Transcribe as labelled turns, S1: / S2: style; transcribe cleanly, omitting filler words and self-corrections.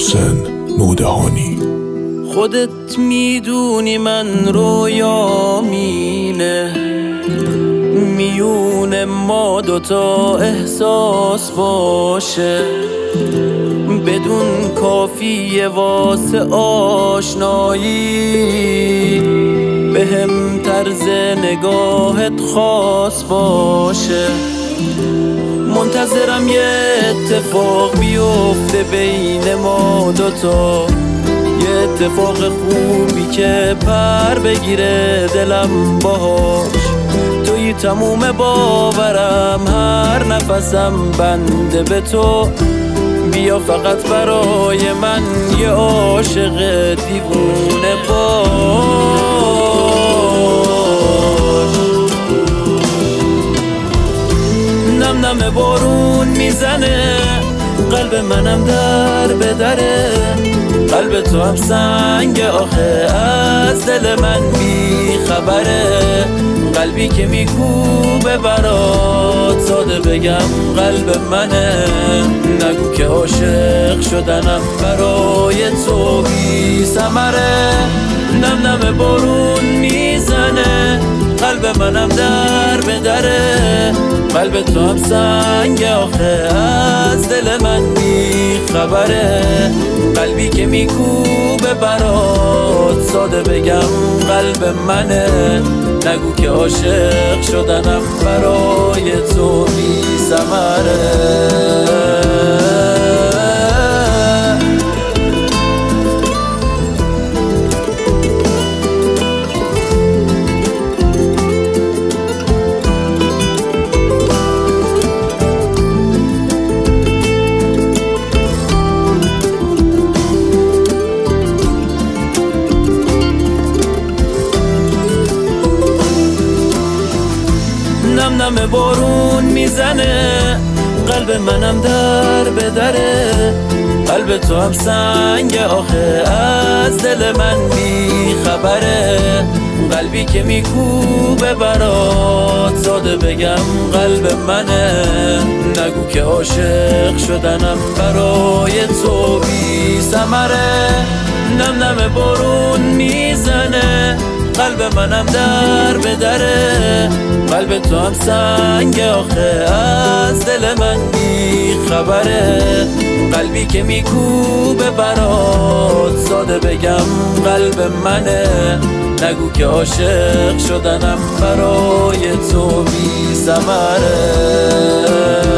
S1: محسن نودهانی.
S2: خودت میدونی من رویامینه، میون ما دوتا احساس باشه، بدون کافیه واسه آشنایی، بهم طرز نگاهت خاص باشه. منتظرم یه اتفاق بیفته بین ما دوتا، یه اتفاق خوبی که پر بگیره دلم باهاش. توی تموم باورم، هر نفسم بنده به تو. بیا فقط برای من یه عاشق دیوونه باش. نم نم بارون میزنه، قلب منم در به دره. قلب تو هم سنگ آخه از دل من بی خبره. قلبی که میکوبه برات، ساده بگم قلب منه. نگو که عاشق شدنم برای تو بی ثمره. نم نم بارون میزنه، قلب منم در به دره. قلب تو هم سنگ آخه از دل من بی خبره. قلبی که میکوبه برات، ساده بگم قلب منه. نگو که عاشق شدنم برای تو بی ثمره. نم نم بارون میزنه، قلب منم در به دره. قلب تو هم سنگ آخه از دل من بی خبره. قلبی که میکوبه برات، ساده بگم قلب منه. نگو که عاشق شدنم برای تو بی ثمره. نم نم بارون میزنه، قلب منم در به دره. قلب تو هم سنگ آخه از دل من بی خبره. قلبی که میکوبه برات، ساده بگم قلب منه. نگو که عاشق شدنم برای تو بی ثمره.